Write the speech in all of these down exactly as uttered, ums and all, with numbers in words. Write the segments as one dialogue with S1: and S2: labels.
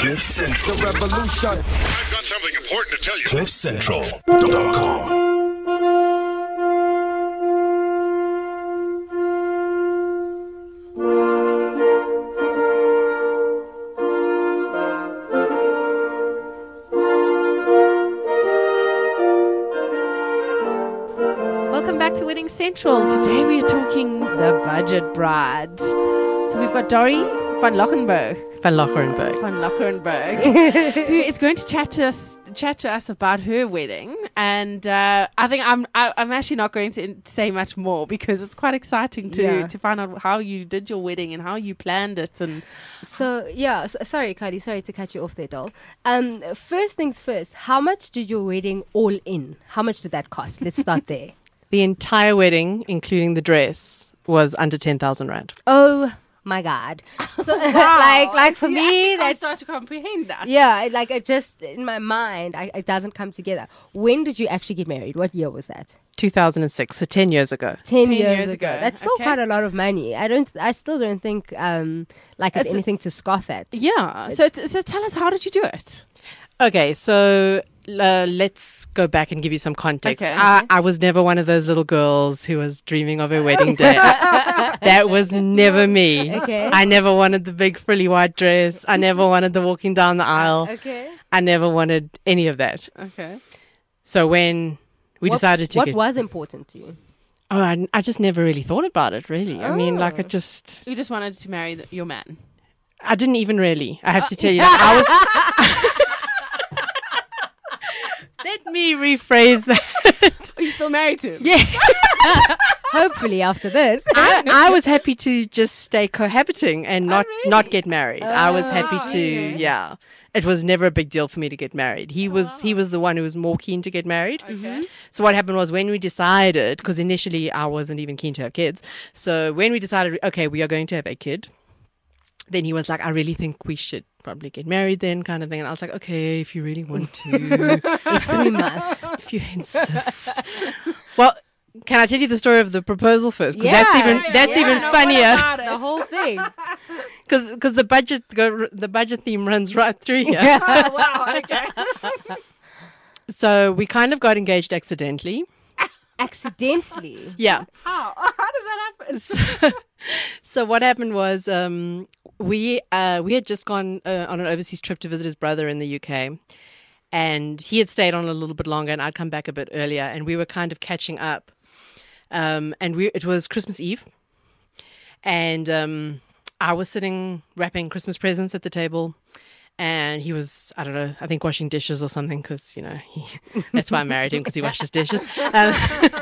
S1: Cliff Central. The revolution.
S2: I've got something important to tell you.
S1: cliff central dot com.
S3: Welcome back to Wedding Central. Today we are talking the budget bride. So we've got Dori van Lochenberg.
S4: Van Lochenberg.
S3: Van Lochenberg, who is going to chat to us, chat to us about her wedding. And uh, I think I'm I, I'm actually not going to say much more because it's quite exciting to
S5: Yeah.
S3: to find out how you did your wedding and how you planned it. And
S5: So, yeah, s sorry, Kylie, sorry to cut you off there, doll. Um, first things first, how much did your wedding all in? How much did that cost? Let's start there.
S4: The entire wedding, including the dress, was under ten thousand rand.
S5: Oh my God. So, like, like for
S3: you
S5: me,
S3: actually can't
S5: that,
S3: start to comprehend that.
S5: yeah, it- like it just, in my mind, I, it doesn't come together. When did you actually get married? What year was that?
S4: two thousand six, so ten years ago.
S5: Ten,
S3: Ten
S5: years,
S3: years
S5: ago.
S3: ago.
S5: That's still
S3: Okay.
S5: quite a lot of money. I don't, I still don't think, um, like it's,
S3: It's-
S5: anything to scoff at.
S3: Yeah. So t- so tell us, how did you do it?
S4: Okay, so uh, let's go back and give you some context.
S3: Okay,
S4: I,
S3: okay.
S4: I was never one of those little girls who was dreaming of her wedding day. That was never me.
S5: Okay.
S4: I never wanted the big frilly white dress. I never wanted the walking down the aisle.
S5: Okay.
S4: I never wanted any of that.
S3: Okay.
S4: So when we
S5: What-
S4: decided to
S5: What
S4: get...
S5: was important to you?
S4: Oh, I, I just never really thought about it, really. I mean, like,
S5: Oh.
S4: it just...
S3: You just wanted to marry the, your man.
S4: I didn't even really. I have to tell you. Like, I was... Let me rephrase that.
S3: Are you still married to him?
S4: Yeah.
S5: Hopefully after this.
S4: I, I was happy to just stay cohabiting and not,
S3: really?
S4: not get married. I was
S5: Oh,
S4: happy to,
S3: okay.
S4: yeah. It was never a big deal for me to get married. He was he was the one who was more keen to get married.
S3: Okay.
S4: So what happened was when we decided, because initially I wasn't even keen to have kids. So when we decided, okay, we are going to have a kid, then he was like, I really think we should probably get married then, kind of thing. And I was like, okay, if you really want to,
S5: If we must.
S4: if you insist. Well, can I tell you the story of the proposal first? 'Cause that's
S5: Yeah.
S4: even that's
S5: Yeah.
S4: even
S5: No,
S4: funnier.
S5: The whole thing.
S4: Because because the budget go, the budget theme runs right through here.
S3: Oh, wow. Okay.
S4: So we kind of got engaged accidentally.
S5: Accidentally.
S4: Yeah.
S3: How? How does that happen?
S4: So, so what happened was um, we uh, we had just gone uh, on an overseas trip to visit his brother in the U K, and he had stayed on a little bit longer, and I'd come back a bit earlier, and we were kind of catching up. Um, and we it was Christmas Eve, and um, I was sitting wrapping Christmas presents at the table. And he was, I don't know, I think washing dishes or something because, you know, he, that's why I married him, because he washes dishes. Um,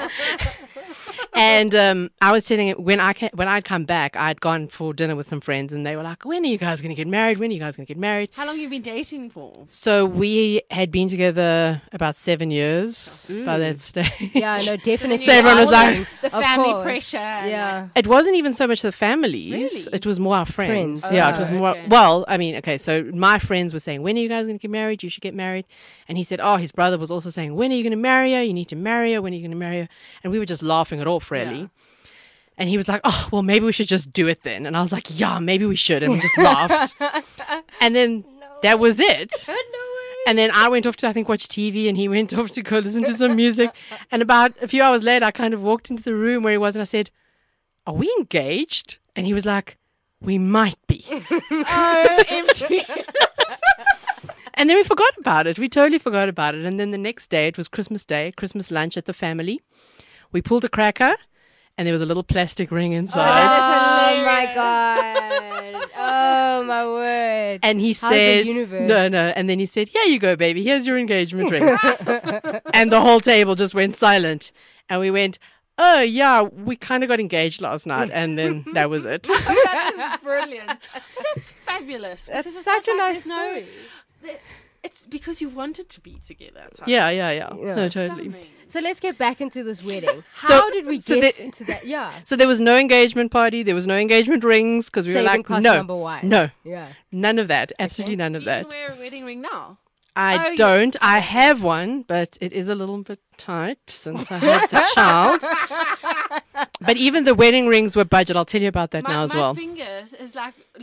S4: and um, I was telling him, when, I ca- when I'd come back, I'd gone for dinner with some friends and they were like, when are you guys going to get married? When are you guys going to get married?
S3: How long have you been dating for?
S4: So we had been together about seven years by that stage.
S5: Yeah, no, definitely.
S4: So everyone was like-
S3: The
S5: Of
S3: family
S5: course.
S3: pressure. and
S5: Yeah.
S4: It wasn't even so much the families.
S3: Really?
S4: It was more our friends.
S5: Friends.
S4: Yeah,
S5: Oh,
S4: it was more.
S3: okay.
S4: Well, I mean, okay, so my friends were saying, when are you guys going to get married? You should get married. And he said, oh, his brother was also saying, when are you going to marry her? You need to marry her. When are you going to marry her? And we were just laughing it off, really.
S3: Yeah.
S4: And he was like, oh, well, maybe we should just do it then. And I was like, yeah, maybe we should. And we just laughed. And then that was it. And then I went off to, I think, watch T V, and he went off to go listen to some music. And about a few hours later, I kind of walked into the room where he was, and I said, are we engaged? And he was like, we might be.
S3: Oh, empty.
S4: And then we forgot about it. We totally forgot about it. And then the next day, it was Christmas Day, Christmas lunch at the family. We pulled a cracker, and there was a little plastic ring inside.
S5: Oh my God. Oh my word.
S4: And he
S5: How's the
S4: said,
S5: universe?
S4: no, no. And then he said, here you go, baby. Here's your engagement ring. And the whole table just went silent. And we went, oh, yeah, we kind of got engaged last night. And then that was it.
S3: That is brilliant. But that's fabulous.
S5: That's
S3: because it's
S5: such
S3: not
S5: a
S3: like
S5: nice
S3: there's no-
S5: story.
S3: th- It's because you wanted to be together. type.
S4: Yeah, yeah, yeah.
S5: Yeah.
S4: No, totally.
S3: Stunning.
S5: So let's get back into this wedding.
S4: So-
S5: How did we
S4: so
S5: get
S4: the-
S5: to that? Yeah.
S4: So there was no engagement party. There was no engagement rings because we
S5: Saving
S4: were like,
S5: cost
S4: no,
S5: number one.
S4: no,
S5: Yeah.
S4: none of that. Absolutely none
S3: Do
S4: of
S3: you
S4: that.
S3: even wear a wedding ring now?
S4: I
S3: Oh, you-
S4: don't. I have one, but it is a little bit tight since I had the child. But even the wedding rings were budget. I'll tell you about that
S3: My,
S4: now as
S3: my
S4: well.
S3: fingers is like like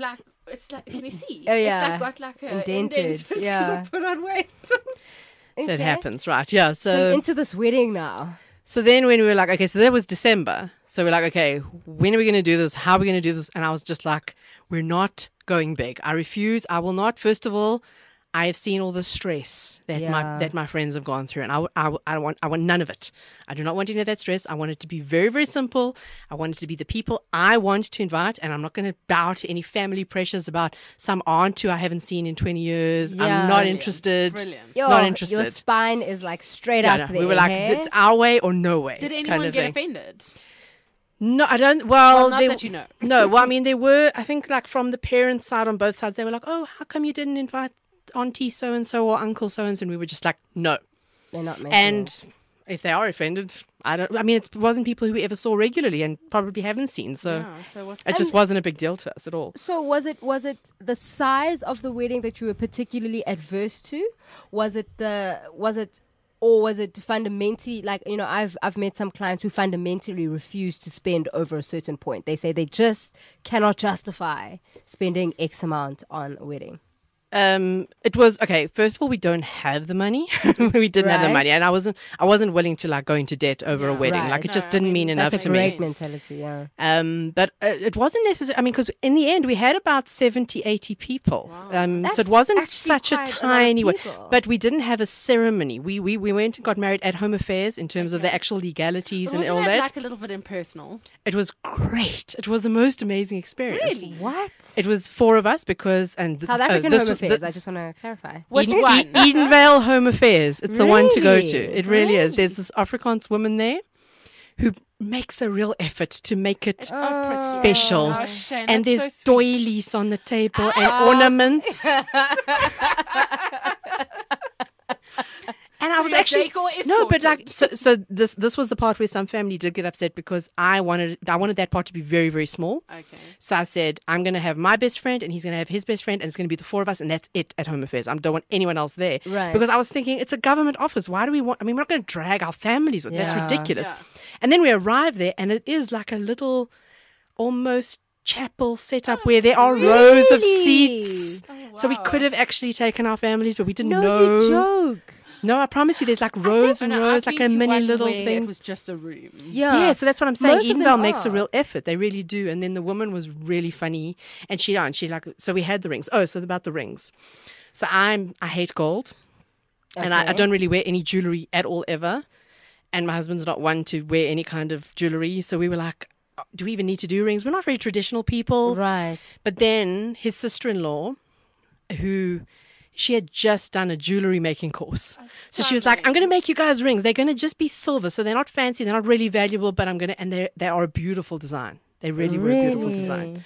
S3: It's like, can you see?
S5: Oh, yeah.
S3: It's like got like a
S5: Indented,
S3: indent 'cause
S5: yeah.
S3: I put on weight.
S4: That
S5: Okay.
S4: happens, right? Yeah.
S5: So
S4: So,
S5: into this wedding now.
S4: so then when we were like, okay, so that was December. So we're like, okay, when are we going to do this? How are we going to do this? And I was just like, we're not going big. I refuse. I will not. First of all, I have seen all the stress that
S5: Yeah.
S4: my that my friends have gone through, and I, I, I want I want none of it. I do not want any of that stress. I want it to be very very simple. I want it to be the people I want to invite, and I'm not going to bow to any family pressures about some aunt who I haven't seen in twenty years.
S5: Yeah.
S4: I'm not
S5: Brilliant.
S4: interested.
S3: Brilliant.
S5: Yo,
S4: Not
S5: Your
S4: interested.
S5: spine is like straight
S4: Yeah,
S5: up
S4: no,
S5: there.
S4: we were like,
S5: hey?
S4: it's our way or no way.
S3: Did anyone
S4: kind of
S3: get
S4: thing.
S3: offended?
S4: No, I don't. Well,
S3: Well, not
S4: they-
S3: that you know.
S4: no, well, I mean, there were. I think, like from the parents' side on both sides, they were like, "Oh, how come you didn't invite auntie so and so or uncle so and so?" And we were just like, "No."
S5: They're not making
S4: And
S5: it.
S4: if they are offended, I don't. I mean, it wasn't people who we ever saw regularly and probably haven't seen, so
S3: Yeah, so what's
S4: it just wasn't a big deal to us at all.
S5: So was it was it the size of the wedding that you were particularly adverse to? Was it the was it or was it fundamentally like you know I've I've met some clients who fundamentally refuse to spend over a certain point. They say they just cannot justify spending X amount on a wedding.
S4: Um, it was okay. First of all, we don't have the money. we didn't have the
S5: Right.
S4: money, and I wasn't. I wasn't willing to like go into debt over a
S3: Yeah.
S4: wedding.
S5: Right.
S4: Like it
S3: No,
S4: just
S3: I
S4: didn't
S3: mean,
S4: mean enough
S5: That's a
S4: to me.
S5: great mentality, yeah.
S4: Um, but uh, it wasn't necessary. I mean, because in the end, we had about seventy, eighty people. Um, so it
S5: That's
S4: wasn't
S5: actually
S4: such a
S5: quite a lot of
S4: tiny one.
S5: people.
S4: But we didn't have a ceremony. We, we we went and got married at Home Affairs in terms of the actual legalities
S3: But
S4: and
S3: wasn't
S4: all
S3: that
S4: that.
S3: like a little bit impersonal?
S4: It was great. It was the most amazing experience.
S3: Really?
S5: What?
S4: It was four of us because and
S5: South
S4: uh,
S5: African
S4: this
S5: Home
S4: was-
S5: Affairs,
S4: the-
S5: I just want to clarify.
S3: Which
S4: Eden,
S3: one?
S4: E- Edenvale Home Affairs. It's the one to go to.
S5: Really?
S4: It really is.
S5: Really?
S4: There's this Afrikaans woman there who makes a real effort to make it special.
S3: Oh, Shane,
S4: and
S3: that's
S4: there's
S3: so sweet.
S4: doilies on the table and ornaments. And I was
S3: your
S4: actually
S3: decor is
S4: no, but like
S3: sorted.
S4: so. So this this was the part where some family did get upset because I wanted I wanted that part to be very very small.
S3: Okay.
S4: So I said I'm going to have my best friend and he's going to have his best friend and it's going to be the four of us and that's it at Home Affairs. I don't want anyone else there.
S5: Right.
S4: Because I was thinking it's a government office. Why do we want? I mean, we're not going to drag our families with. That's
S5: Yeah.
S4: ridiculous.
S3: Yeah.
S4: And then we arrive there and it is like a little, almost chapel set up where there are rows of
S5: really?
S4: seats. So we
S3: wow.
S4: could have actually taken our families, but we didn't
S5: No,
S4: know.
S5: you joke.
S4: No, I promise you, there's like rows
S3: Oh,
S4: and
S3: no,
S4: rows,
S3: I've
S4: like
S3: been
S4: a
S3: to
S4: mini
S3: one
S4: little
S3: where
S4: thing.
S3: It was just a room.
S5: Yeah.
S4: Yeah, so that's what I'm saying.
S5: Most of them
S4: Edenvale makes a
S5: are.
S4: real effort. They really do. And then the woman was really funny, and she and she like so we had the rings. Oh, so about the rings. So I'm I hate gold, and I, I
S5: Okay.
S4: don't really wear any jewelry at all ever. And my husband's not one to wear any kind of jewelry. So we were like, "Oh, do we even need to do rings? We're not very traditional people.
S5: Right.
S4: But then his sister-in-law, who she had just done a jewelry making course. So she was like, I'm going to make you guys rings. They're going to just be silver. So they're not fancy. They're not really valuable, but I'm going to, and they they are a beautiful design. They really were a beautiful design.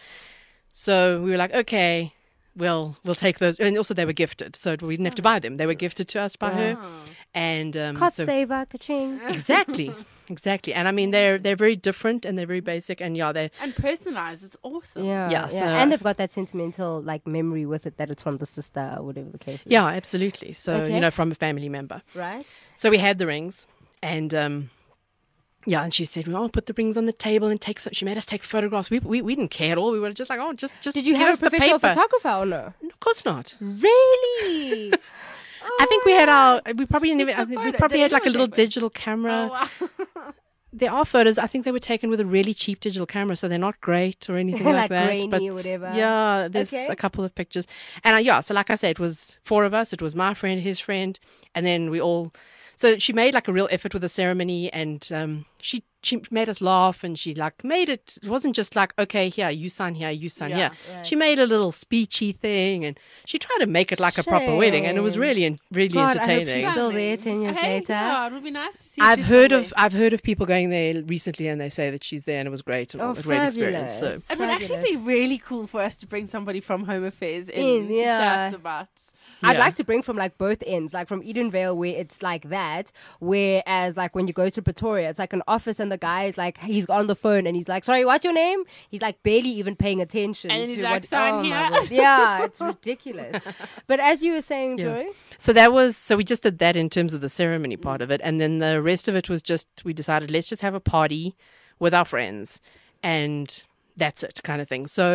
S4: So we were like, okay, we'll, we'll take those. And also they were gifted. So we didn't have to buy them. They were gifted to us by her. And um,
S5: Cost
S4: so
S5: saver, ka-ching.
S4: exactly, exactly. And I mean, they're, they're very different and they're very basic. And yeah, they
S3: And personalized. It's awesome.
S5: Yeah,
S4: Yeah,
S5: yeah.
S4: so-
S5: and they've got that sentimental like memory with it that it's from the sister or whatever the case is.
S4: yeah, absolutely. So,
S5: Okay.
S4: you know, from a family member.
S5: Right?
S4: So we had the rings, and um, yeah, and she said, "We want to put the rings on the table and take some." She made us take photographs. We we, we didn't care at all. We were just like, "Oh, just just."
S5: Did you
S4: give
S5: have
S4: us
S5: a professional
S4: the paper.
S5: photographer or no?
S4: Of course not.
S5: Really?
S4: I think we had our. We probably didn't even. I
S3: took
S4: think we
S3: photos.
S4: probably
S3: Did
S4: had like a
S3: anyone
S4: little
S3: take photos?
S4: digital camera.
S3: Oh, wow.
S4: There are photos. I think they were taken with a really cheap digital camera, so they're not great or anything like,
S5: Like
S4: that.
S5: grainy
S4: but
S5: or whatever.
S4: yeah, there's
S5: Okay.
S4: a couple of pictures, and uh, yeah. So like I said, it was four of us. It was my friend, his friend, and then we all. So she made like a real effort with the ceremony, and um, she she made us laugh, and she like made it. It wasn't just like, okay, here you sign here, you sign
S3: Yeah,
S4: here. She made a little speechy thing, and she tried to make it like a proper wedding, and it was
S5: Shame.
S4: really really
S5: God, I hope
S4: entertaining.
S5: she's still there ten years
S3: Hey,
S5: later.
S3: Yeah, it would be nice to see. if
S4: I've
S3: she's
S4: heard
S3: still
S4: of
S3: there.
S4: I've heard of people going there recently, and they say that she's there, and it was great,
S5: Oh,
S4: a great experience. So
S5: fabulous.
S3: It would actually be
S5: Fabulous.
S3: really cool for us to bring somebody from Home Affairs in,
S5: In,
S3: to
S5: yeah.
S3: chat about.
S5: I'd
S4: Yeah.
S5: like to bring from like both ends, like from Edenvale where it's like that, whereas like when you go to Pretoria, it's like an office and the guy is like, he's on the phone and he's like, sorry, what's your name? He's like barely even paying attention.
S3: And then he's
S5: to
S3: like,
S5: what,
S3: "Sign
S5: oh, my
S3: here."
S5: word. Yeah, it's ridiculous. But as you were saying,
S4: Yeah.
S5: Joy,
S4: So that was so we just did that in terms of the ceremony part of it, and then the rest of it was just we decided let's just have a party with our friends, and that's it, kind of thing. So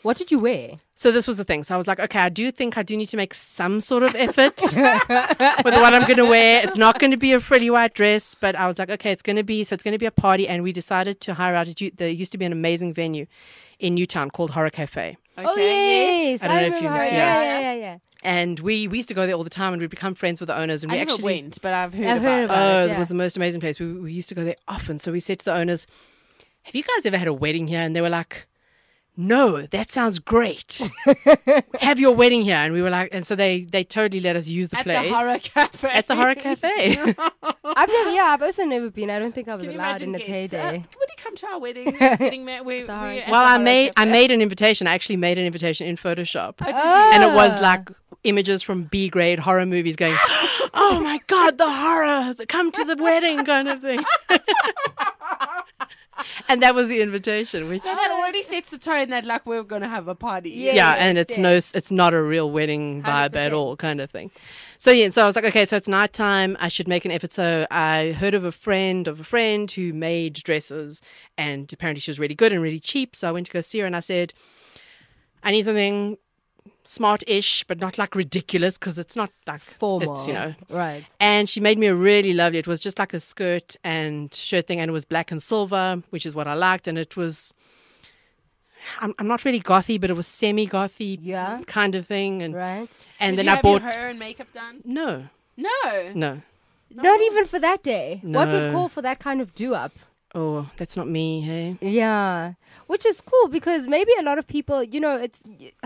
S5: What did you wear?
S4: So this was the thing. So I was like, okay, I do think I do need to make some sort of effort with what I'm going to wear. It's not going to be a frilly white dress, but I was like, okay, it's going to be, so it's going to be a party. And we decided to hire out, a, there used to be an amazing venue in Newtown called Horror Cafe.
S3: Okay,
S5: Oh yes,
S4: I don't know if
S5: remember
S4: you know-
S5: her.
S4: yeah.
S5: Yeah, yeah, yeah, yeah.
S4: And we, we used to go there all the time and we'd become friends with the owners. And
S3: I
S4: we
S3: never
S4: actually
S3: went, but I've heard
S5: I've
S3: about
S5: heard
S3: it.
S5: about
S4: Oh,
S5: it,
S4: it
S5: yeah.
S4: was the most amazing place. We, we used to go there often. So we said to the owners, have you guys ever had a wedding here? And they were like, no, that sounds great. Have your wedding here. And we were like, and so they, they totally let us use the
S3: At
S4: place.
S3: the Horror Cafe.
S4: At the Horror Cafe.
S5: I've never, yeah, I've also never been. I don't think I was
S3: Can you
S5: allowed
S3: imagine
S5: in its
S3: guests? Uh,
S5: heyday.
S3: would you come to our wedding? It's getting married. We,
S5: The Horror
S3: we,
S5: Cafe.
S4: Well, I made I made an invitation. I actually made an invitation in Photoshop.
S5: Oh.
S4: And it was like images from B grade horror movies going, oh my God, the horror, the come to the wedding kind of thing. And that was the invitation, which
S3: So that already sets the tone that like we're gonna have a party.
S5: Yeah.
S4: yeah, and it's no,
S5: yes.
S4: it's not a real wedding vibe
S5: one hundred
S4: at
S5: percent.
S4: all, kind of thing. So yeah, so I was like, okay, so it's nighttime. I should make an effort. So I heard of a friend of a friend who made dresses, and apparently she was really good and really cheap. So I went to go see her, and I said, I need something smart-ish, but not like ridiculous because it's not like
S5: Formal.
S4: It's, you know.
S5: Right.
S4: And she made me a really lovely. It was just like a skirt and shirt thing, and it was black and silver, which is what I liked. And it was, I'm, I'm not really gothy, but it was semi-gothy
S5: Yeah.
S4: kind of thing. And
S5: Right.
S4: and
S3: Did
S4: then
S3: you
S4: I
S3: have
S4: bought
S3: your hair and makeup done?
S4: no,
S3: No.
S4: no.
S5: Not even for that day. What would
S4: No.
S5: call for that kind of do up?
S4: Oh, that's not me. Hey,
S5: Yeah, which is cool because maybe a lot of people, you know, it's.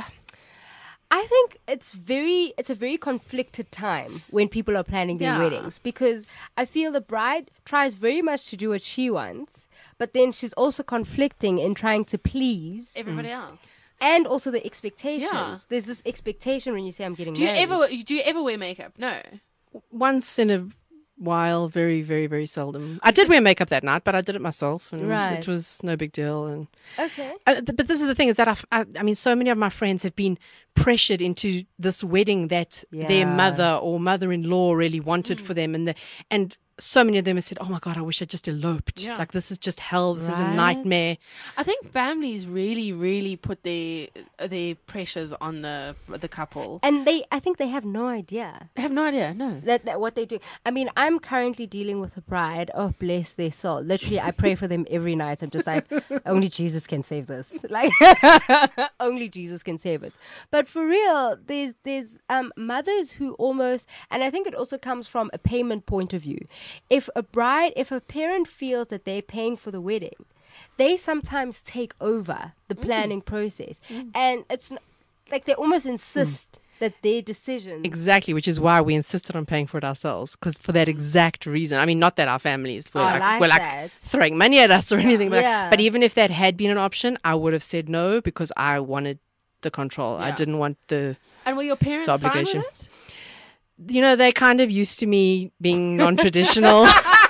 S5: I think it's very, it's a very conflicted time when people are planning their
S3: Yeah.
S5: weddings because I feel the bride tries very much to do what she wants, but then she's also conflicting in trying to please
S3: Everybody else.
S5: and also the expectations.
S3: Yeah.
S5: There's this expectation when you say I'm getting
S3: Do you
S5: married.
S3: ever do you ever wear makeup? No.
S4: once in a while, very, very, very seldom. I did wear makeup that night, but I did it myself, and
S5: Right.
S4: it was no big deal. And
S5: Okay.
S4: Uh, th- but this is the thing: is that I've, I, I mean, so many of my friends have been pressured into this wedding that their
S5: Yeah.
S4: mother or mother-in-law really wanted for them, and the and so many of them have said, "Oh my God, I wish I just eloped.
S3: Yeah.
S4: Like this is just hell. This is a
S5: Right.
S4: nightmare."
S3: I think families really, really put their their pressures on the the couple.
S5: And they, I think they have no idea.
S3: I have no idea. No.
S5: That, that what they do. I mean, I'm currently dealing with a bride. Oh, bless their soul. Literally, I pray for them every night. I'm just like, only Jesus can save this. Like, only Jesus can save it. But for real, there's there's um mothers who almost, and I think it also comes from a payment point of view. If a bride, if a parent feels that they're paying for the wedding, they sometimes take over the planning process, and it's n- like they almost insist that their decisions.
S4: Exactly, which is why we insisted on paying for it ourselves, because for that exact reason. I mean, not that our families were
S5: I
S4: like,
S5: like
S4: were like
S5: that.
S4: throwing money at us or anything, but,
S5: Yeah.
S4: but even if that had been an option, I would have said no because I wanted the control. I
S3: Yeah.
S4: didn't want the,
S3: And were your parents
S4: The
S3: fine
S4: obligation.
S3: with it?
S4: you know, they're kind of used to me being non-traditional.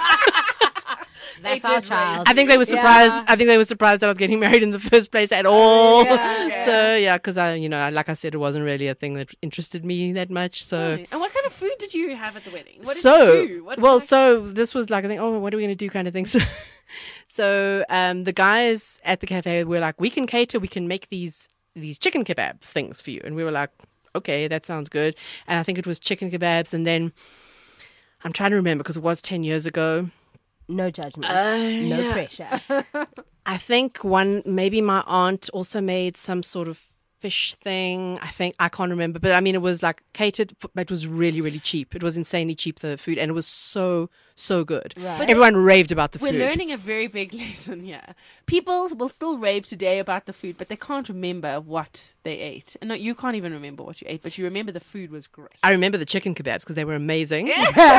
S5: That's
S3: They
S5: our
S3: did
S5: child.
S4: I think they were surprised.
S5: Yeah.
S4: I think they were surprised that I was getting married in the first place at all.
S5: Yeah.
S4: So yeah, because I, you know, like I said, it wasn't really a thing that interested me that much. So.
S3: Really? And what kind of food did you have at the wedding? What did
S4: so
S3: you do? What,
S4: well
S3: like-
S4: so this was like I think oh what are we going to do kind of thing. So, so um the guys at the cafe were like, we can cater, we can make these these chicken kebab things for you, and we were like, okay, that sounds good. And I think it was chicken kebabs, and then I'm trying to remember because it was ten years ago.
S5: No judgment.
S4: Uh,
S5: no
S4: yeah.
S5: pressure.
S4: I think one, maybe my aunt also made some sort of fish thing. I think, I can't remember. But I mean, it was like catered, but it was really, really cheap. It was insanely cheap, the food. And it was so, so good.
S5: Right.
S3: But
S4: Everyone raved about the
S3: We're
S4: food.
S3: learning a very big lesson here. People will still rave today about the food, but they can't remember what they ate. And no, you can't even remember what you ate, but you remember the food was great.
S4: I remember the chicken kebabs because they were amazing.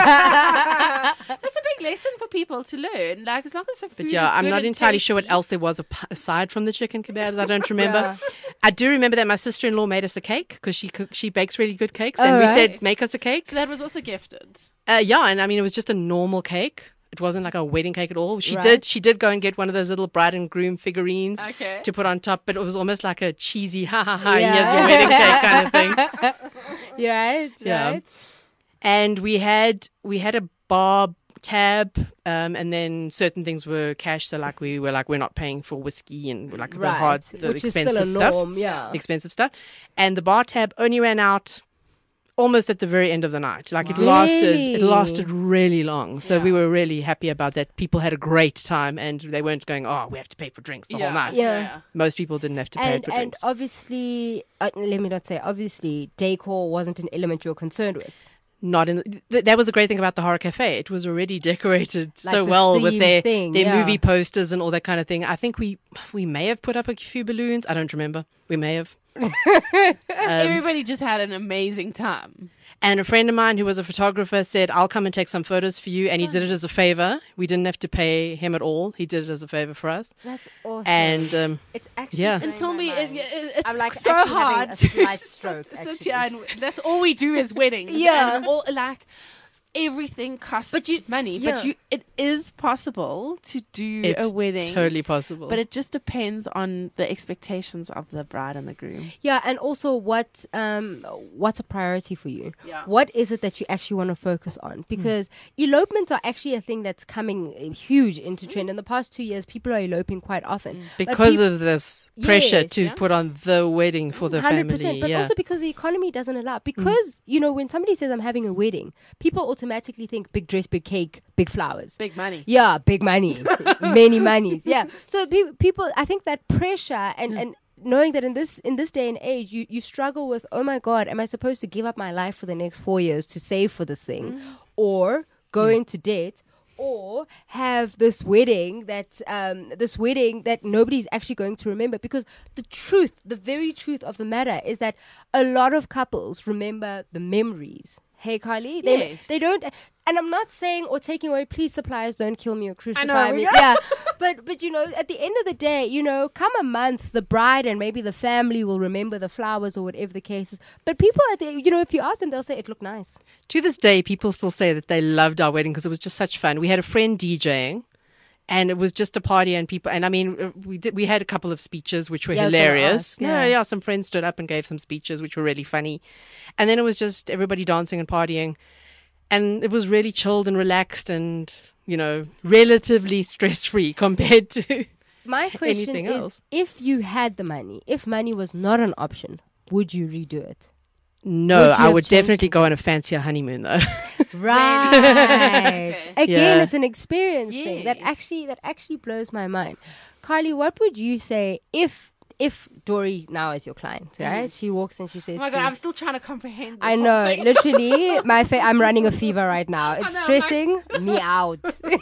S3: That's a big lesson for people to learn. Like, as long as the food
S4: But yeah,
S3: is
S4: I'm
S3: good
S4: not
S3: and
S4: entirely sure what
S3: tasty.
S4: else there was ap- aside from the chicken kebabs. I don't remember.
S5: Yeah.
S4: I do remember that my sister-in-law made us a cake because she cook, she bakes really good cakes, and
S5: Oh,
S4: we
S5: right.
S4: said make us a cake.
S3: So that was also gifted.
S4: Uh, yeah, and I mean it was just a normal cake. It wasn't like a wedding cake at all. She
S5: Right.
S4: did she did go and get one of those little bride and groom figurines
S3: Okay.
S4: to put on top, but it was almost like a cheesy ha ha ha
S5: Yeah.
S4: here's your wedding cake kind of thing.
S5: Right,
S4: Yeah.
S5: right.
S4: And we had we had a bar tab, um, and then certain things were cash. So like we were like we're not paying for whiskey and like the
S5: Right.
S4: hard, the
S5: Which is still
S4: expensive
S5: a
S4: stuff,
S5: norm, yeah.
S4: the expensive stuff. And the bar tab only ran out almost at the very end of the night. Like it lasted, it
S5: Really?
S4: lasted really long. So
S3: Yeah.
S4: we were really happy about that. People had a great time, and they weren't going, "Oh, we have to pay for drinks the whole night."
S5: Yeah.
S4: Most people didn't have to pay
S5: And
S4: for
S5: and
S4: drinks.
S5: obviously, uh, let me not say obviously, decor wasn't an element you're concerned with.
S4: Not in. Th- that was the great thing about the Horror Cafe. It was already decorated
S5: Like
S4: so
S5: the
S4: well with
S5: theme
S4: their
S5: thing,
S4: their
S5: yeah.
S4: movie posters and all that kind of thing. I think we we may have put up a few balloons. I don't remember. We may have.
S3: Everybody just had an amazing time.
S4: And a friend of mine who was a photographer said, "I'll come and take some photos for you." And he did it as a favor. We didn't have to pay him at all. He did it as a favor for us.
S5: That's awesome.
S4: And um,
S5: it's actually
S4: yeah.
S5: blowing
S3: And told
S5: my
S3: me it,
S5: mind.
S3: it- it's
S5: I'm like
S3: so
S5: actually having
S3: hard.
S5: a slight
S3: to
S5: stroke,
S3: sit
S5: actually.
S3: here and that's all we do is weddings.
S5: Yeah.
S3: And all, like everything costs
S5: But you-
S3: money.
S5: yeah.
S3: But you, it is possible to do
S4: it's
S3: a wedding.
S4: totally possible.
S3: But it just depends on the expectations of the bride and the groom.
S5: Yeah, and also what um what's a priority for you?
S3: Yeah.
S5: What is it that you actually want to focus on? Because elopements are actually a thing that's coming uh, huge into trend. In the past two years, people are eloping quite often But
S4: because
S5: peop-
S4: of this pressure
S5: Yes,
S4: to
S3: yeah.
S4: put on the wedding for the
S5: Hundred percent,
S4: family.
S5: but
S4: Yeah.
S5: also because the economy doesn't allow. Because you know, when somebody says I'm having a wedding, people automatically think big dress, big cake, big flowers.
S3: Big money.
S5: Yeah, big money, many monies. Yeah. So pe- people, I think that pressure and and knowing that in this in this day and age, you you struggle with, oh my God, am I supposed to give up my life for the next four years to save for this thing, or go into debt? Or have this wedding that um, this wedding that nobody's actually going to remember, because the truth, the very truth of the matter is that a lot of couples remember the memories. Hey, Carly, they
S3: Yes.
S5: they don't, and I'm not saying or taking away. Please, suppliers, don't kill me or crucify
S3: know,
S5: me.
S3: yeah.
S5: Yeah, but but you know, at the end of the day, you know, come a month, the bride and maybe the family will remember the flowers or whatever the case is. But people, at the, you know, if you ask them, they'll say it looked nice.
S4: To this day, people still say that they loved our wedding because it was just such fun. We had a friend DJing, and it was just a party, and people. And I mean, uh, we did. We had a couple of speeches which were
S5: Yeah, I was gonna
S4: hilarious.
S5: ask,
S4: yeah.
S5: yeah.
S4: yeah, Some friends stood up and gave some speeches which were really funny, and then it was just everybody dancing and partying, and it was really chilled and relaxed, and you know, relatively stress free compared to.
S5: My question
S4: Anything
S5: is,
S4: else?
S5: if you had the money, if money was not an option, would you redo it?
S4: No,
S5: Would you
S4: I
S5: have
S4: would
S5: changed
S4: definitely
S5: it?
S4: go on a fancier honeymoon though.
S5: Right. Again,
S4: Yeah.
S5: it's an experience thing that
S3: Yeah.
S5: actually that actually blows my mind. Carly, what would you say if if Dory now is your client, right? She walks and she says,
S3: Oh my
S5: to
S3: God,
S5: you-
S3: I'm still trying to comprehend this
S5: I
S3: whole
S5: know,
S3: thing.
S5: literally, my fa- I'm running a fever right now. It's
S3: know,
S5: stressing me out.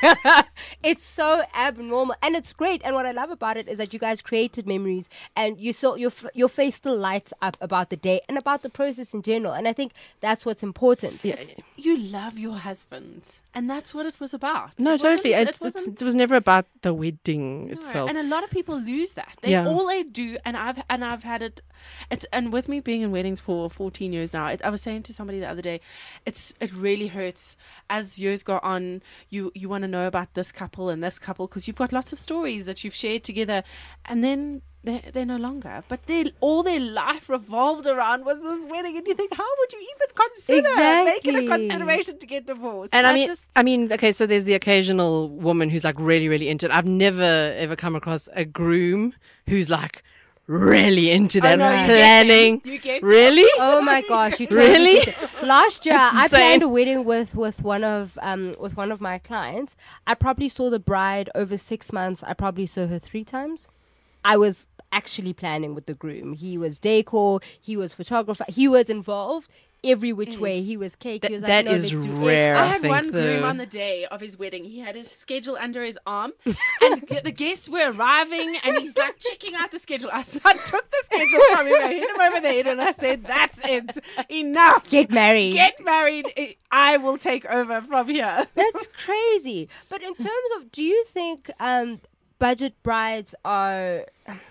S5: It's so abnormal, and it's great. And what I love about it is that you guys created memories, and you saw your f- your face still lights up about the day and about the process in general. And I think that's what's important.
S4: Yeah.
S3: You love your husband, and that's what it was about.
S4: No,
S3: It wasn't-
S4: totally.
S3: It,
S4: It's, it's,
S3: wasn't,
S4: it was never about the wedding
S3: no.
S4: itself.
S3: And a lot of people lose that. They
S4: Yeah.
S3: all they do, and I've and I've had it. It's and with me being in weddings for fourteen years now, it, I was saying to somebody the other day, it's it really hurts as years go on. You you want to know about this couple and this couple because you've got lots of stories that you've shared together, and then. They're, they're no longer, but they all their life revolved around was this wedding, and you think, how would you even consider making a
S5: Exactly.
S3: consideration to get divorced?
S4: And I mean,
S3: just,
S4: I mean, okay, so there's the occasional woman who's like really, really into it. I've never ever come across a groom who's like really into that,
S5: no, you get
S4: planning.
S3: them. You get them.
S4: Really?
S5: Oh my gosh! You totally
S4: Really?
S5: get it. Last year,
S4: That's
S5: I
S4: insane.
S5: planned a wedding with with one of um with one of my clients. I probably saw the bride over six months. I probably saw her three times. I was actually planning with the groom. He was decor. He was photographer. He was involved every which way. He was cake.
S4: Th-
S5: he was
S4: that
S5: like, no,
S4: is
S5: let's do X.
S4: rare.
S3: I
S4: I
S3: had
S4: think
S3: one groom
S4: the-
S3: on the day of his wedding. He had his schedule under his arm, and g- the guests were arriving, and he's like checking out the schedule. I, so I took the schedule from him, I hit him over the head, and I said, "That's it, enough.
S5: Get married.
S3: Get married. I- I will take over from here."
S5: That's crazy. But in terms of, do you think um, budget brides are,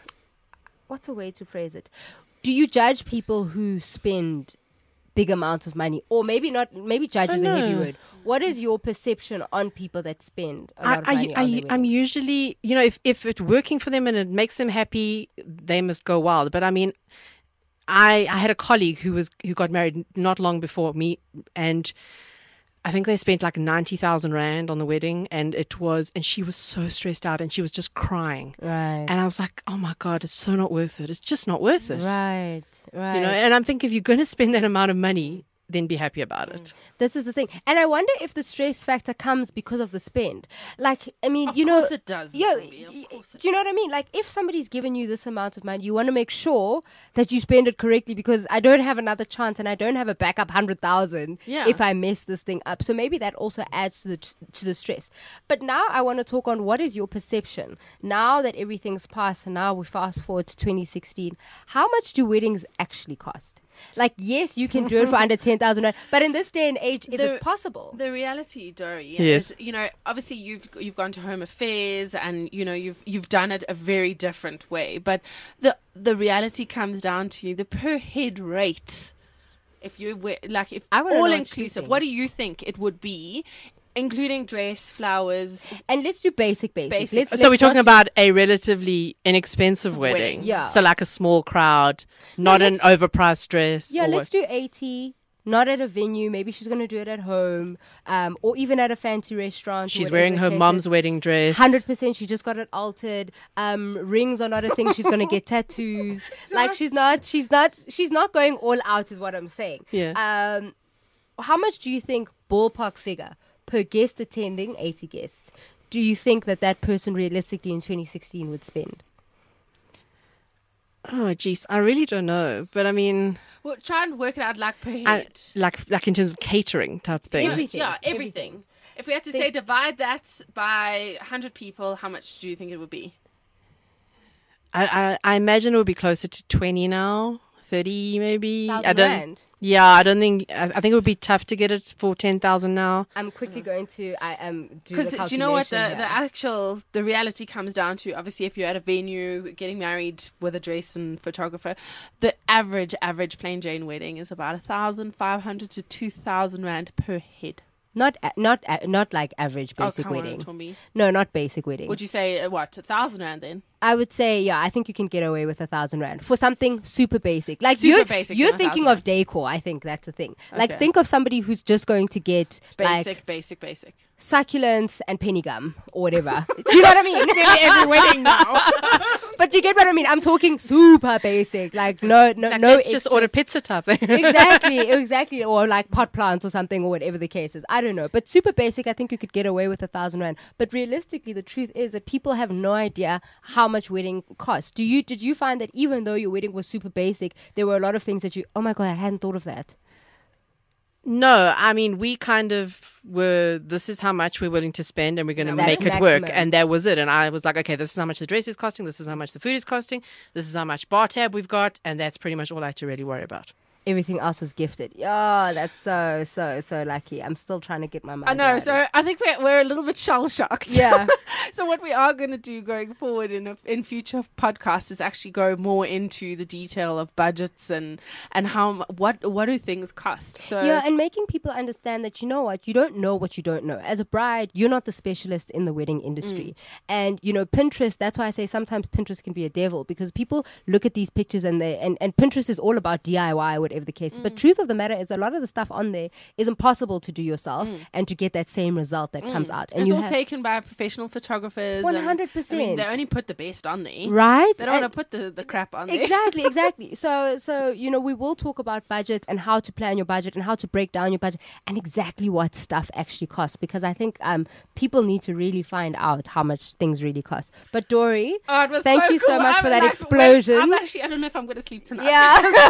S5: what's a way to phrase it? Do you judge people who spend big amounts of money, or maybe not? Maybe judge is a heavy
S4: know.
S5: word. What is your perception on people that spend a lot of
S4: I,
S5: money
S4: I,
S5: on
S4: I,
S5: their
S4: I'm
S5: weddings?
S4: usually, you know, if, if it's working for them and it makes them happy, they must go wild. But I mean, I, I had a colleague who was who got married not long before me, and I think they spent like ninety thousand rand on the wedding, and it was, and she was so stressed out and she was just crying.
S5: Right.
S4: And I was like, oh my God, it's so not worth it. It's just not worth it.
S5: Right, right.
S4: You know, and I'm thinking if you're going to spend that amount of money, then be happy about it.
S5: This is the thing. And I wonder if the stress factor comes because of the spend. Like, I mean,
S3: Of
S5: you know.
S3: course it does,
S5: Yeah,
S3: Ntombi, of
S5: y-
S3: course it
S5: do you know what I mean? Like, if somebody's given you this amount of money, you want to make sure that you spend it correctly, because I don't have another chance and I don't have a backup one hundred thousand
S3: Yeah.
S5: if I mess this thing up. So maybe that also adds to the, to the stress. But now I want to talk on what is your perception. Now that everything's passed and now we fast forward to twenty sixteen, how much do weddings actually cost? Like, yes, you can do it for under ten thousand rand, but in this day and age, is
S3: The-
S5: it possible?
S3: The reality, Dory,
S4: Yes.
S3: is, you know, obviously you've you've gone to Home Affairs and you know you've you've done it a very different way, but the the reality comes down to the per head rate. If you were like if
S5: I wanna know
S3: all
S5: what she
S3: inclusive, what do
S5: thinks.
S3: you think it would be, including dress, flowers?
S5: And let's do basic, basic.
S3: Basic.
S5: Let's,
S4: So
S5: let's
S4: we're talking
S5: not
S4: about a relatively inexpensive wedding.
S3: wedding.
S5: Yeah.
S4: So like a small crowd, not an
S5: let's-
S4: overpriced dress.
S5: do, yeah,
S4: or
S5: let's do eighty. Not at a venue. Maybe she's going to do it at home, um, or even at a fancy restaurant. or
S4: She's
S5: whatever
S4: wearing
S5: the
S4: her
S5: case
S4: mom's
S5: is.
S4: wedding dress.
S5: Hundred percent. She just got it altered. Um, rings are not a thing. She's gonna get tattoos. Like she's not. She's not. She's not going all out. Is what I'm saying.
S4: Yeah.
S5: Um, how much do you think ballpark figure per guest attending eighty guests? Do you think that that person realistically in twenty sixteen would spend?
S4: Oh, geez, I really don't know. But I mean,
S3: Well, try and work it out like per head.
S4: I, like like in terms of catering type thing.
S5: Everything.
S3: Yeah, everything.
S5: Everything.
S3: If we had to say divide that by one hundred people, how much do you think it would be?
S4: I, I, I imagine it would be closer to twenty now, thirty maybe. I
S5: Thousand
S4: don't.
S5: rand.
S4: Yeah, I don't think. I, I think it would be tough to get it for ten thousand now.
S5: I'm quickly going to. I am do
S3: Because
S5: the
S3: do you know what the,
S5: calculation
S3: the
S5: here.
S3: actual the reality comes down to? Obviously, if you're at a venue getting married with a dress and photographer, the average average plain Jane wedding is about a thousand five hundred to two thousand rand per head.
S5: Not a- not a- not like average
S3: Oh,
S5: basic
S3: come on,
S5: wedding.
S3: Ntombi.
S5: No, not basic wedding.
S3: Would you say uh, what a thousand rand then?
S5: I would say, yeah, I think you can get away with a thousand rand for something super basic. Like
S3: Super
S5: you're,
S3: basic
S5: you're
S3: than a
S5: thinking
S3: thousand
S5: of decor. I think that's the thing. Like
S3: Okay.
S5: think of somebody who's just going to get
S3: Basic,
S5: like
S3: basic, basic.
S5: succulents and penny gum or whatever. Do you know what I mean?
S3: Every wedding now.
S5: But you get what I mean. I'm talking super basic. Like no, no,
S4: Like,
S5: no.
S4: let's just
S5: extras.
S4: order pizza type thing.
S5: exactly, exactly, or like pot plants or something, or whatever the case is. I don't know, but super basic. I think you could get away with a thousand rand. But realistically, the truth is that people have no idea how much wedding costs. Do you? Did you find that even though your wedding was super basic, there were a lot of things that you? Oh my god, I hadn't thought of that.
S4: No, I mean, we kind of were, this is how much we're willing to spend and we're going to
S5: That's
S4: make it work.
S5: maximum.
S4: And that was it. And I was like, okay, this is how much the dress is costing. This is how much the food is costing. This is how much bar tab we've got. And that's pretty much all I had to really worry about.
S5: Everything else was gifted. Yeah, that's so so so lucky. I'm still trying to get my mind.
S3: I know.
S5: around
S3: So
S5: it.
S3: I think we're we're a little bit shell shocked.
S5: Yeah.
S3: So what we are going to do going forward in a, in future podcasts is actually go more into the detail of budgets and and how m- what what do things cost. So
S5: Yeah, and making people understand that, you know what, you don't know what you don't know. As a bride, you're not the specialist in the wedding industry. And, you know, Pinterest, that's why I say sometimes Pinterest can be a devil, because people look at these pictures and they and, and Pinterest is all about D I Y, whatever the case is. But truth of the matter is a lot of the stuff on there is impossible to do yourself and to get that same result that comes out. And
S3: it's
S5: you
S3: all
S5: have,
S3: taken by professional photographers.
S5: one
S3: and-
S5: hundred
S3: I mean, they
S5: percent.
S3: only put the best on there.
S5: Right?
S3: They don't
S5: And-
S3: want to put the, the crap on there.
S5: Exactly, exactly. So, so you know, we will talk about budget and how to plan your budget and how to break down your budget and exactly what stuff actually costs, because I think um people need to really find out how much things really cost. But Dory,
S3: Oh, it was
S5: thank
S3: so
S5: you so
S3: cool.
S5: much
S3: I'm
S5: for that
S3: like,
S5: explosion.
S3: wait, I'm actually, I don't know if I'm going to sleep tonight.
S5: yeah,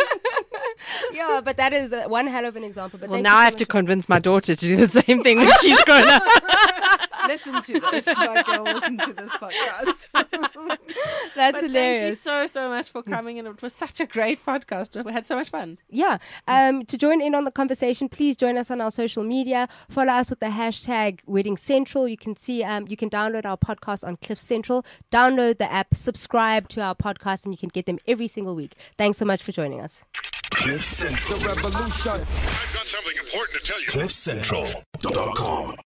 S5: yeah, but that is uh, one hell of an example. But
S4: Well,
S5: thank
S4: now
S5: you so
S4: I have to
S5: much.
S4: convince my daughter to do the same thing when she's grown up.
S3: Listen to this, my girl. Listen to this podcast.
S5: That's
S3: But
S5: hilarious.
S3: thank you so, so much for coming in. It was such a great podcast. We had so much fun.
S5: Yeah. Um, to join in on the conversation, please join us on our social media. Follow us with the hashtag Wedding Central. You can see, um, you can download our podcast on Cliff Central. Download the app, subscribe to our podcast, and you can get them every single week. Thanks so much for joining us.
S1: Cliff Central.
S2: The revolution. I've got something important to tell you.
S1: cliff central dot com